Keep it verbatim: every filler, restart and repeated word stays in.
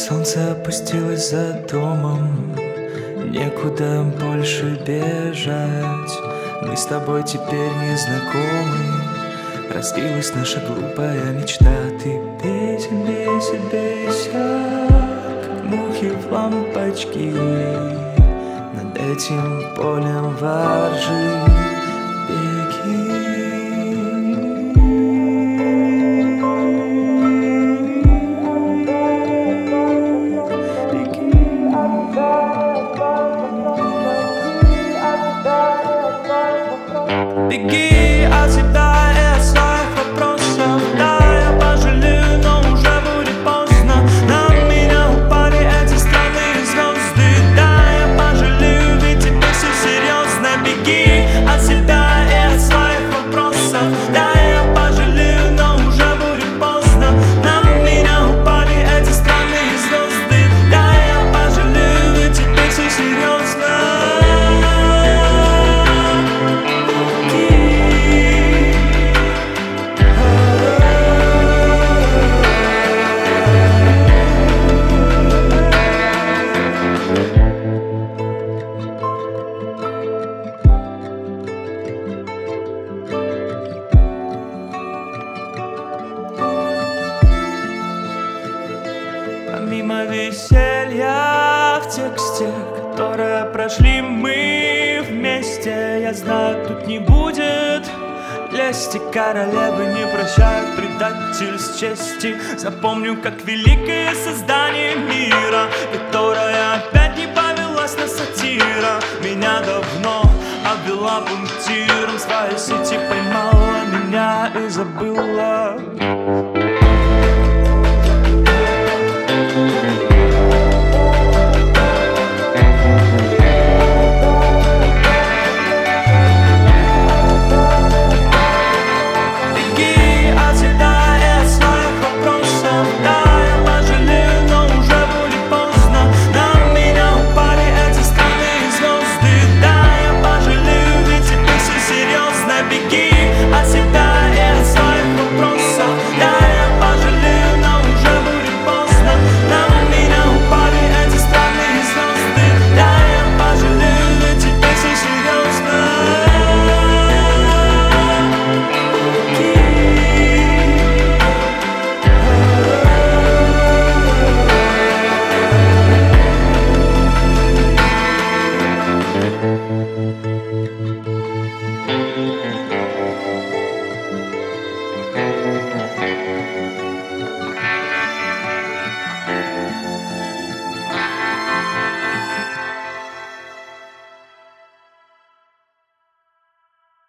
Солнце опустилось за домом, некуда больше бежать. Мы с тобой теперь не знакомы, разбилась наша глупая мечта. Ты бейся, бейся, бейся, как мухи в лампочки. Над этим полем воржи беги. Беги от себя и от своих вопросов. Да, я пожалею, но уже будет поздно. На меня упали эти странные звезды. Да, я пожалею, ведь теперь все серьезно. Беги от себя и от своих вопросов. Да, я пожалею, но уже будет поздно. На меня упали эти странные звезды. Да, я пожалею, ведь теперь все серьезно. Помимо веселья в тексте, которое прошли мы вместе, я знаю, тут не будет лести. Королевы не прощают предательств чести. Запомню, как великое создание мира, которое опять не повелась на сатира. Меня давно обвела пунктиром, в своей сети поймала меня и забыла. Thank you.